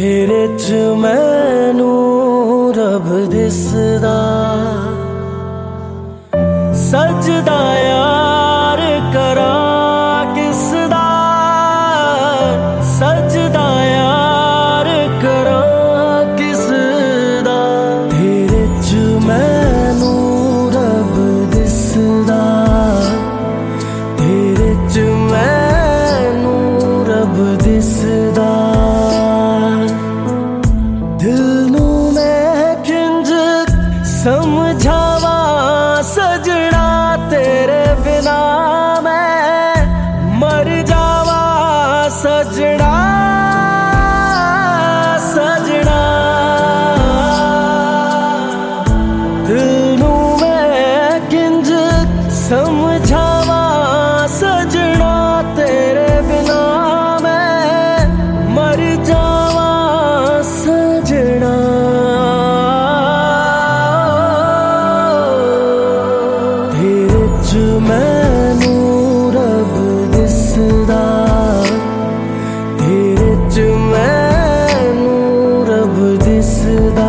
तेरे च मैनू रब दिसदा, सजदा यार करा किसदा, सजदा यार करा किसदा। तेरे च मैनू रब दिसदा, तेरे च मैनू रब दिसदा। दिल नू मैं किंज समझावा सजना, तेरे बिना मैं मर जावा सजना, सजना। दिल नू मैं किंज समझावा सजना, तेरे बिना मैं मर जावा सजना। तेरे च मैनू रब दिसदा, तेरे च मैनू रब दिसदा।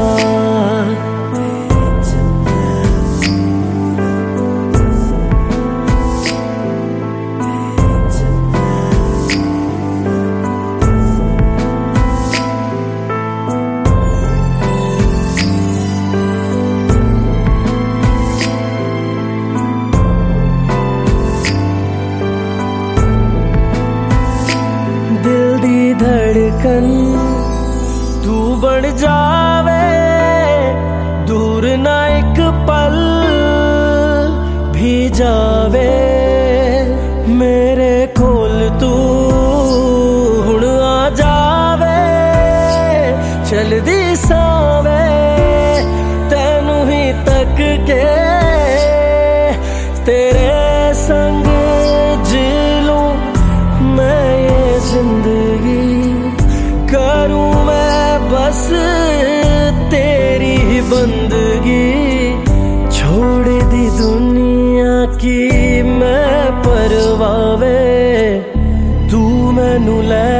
दिल दी धड़कन तू बन जावे, दूर ना एक पल भी जावे मेरे कोल, तू हुण आ जावे चलदी सावे तैनू ही तक के, तेरे संग जिलूं मैं ये जिंदगी, करूं मैं बस तेरी ही बंदगी। छोड़ दी दुनिया की मैं परवावे, तू मैनू ले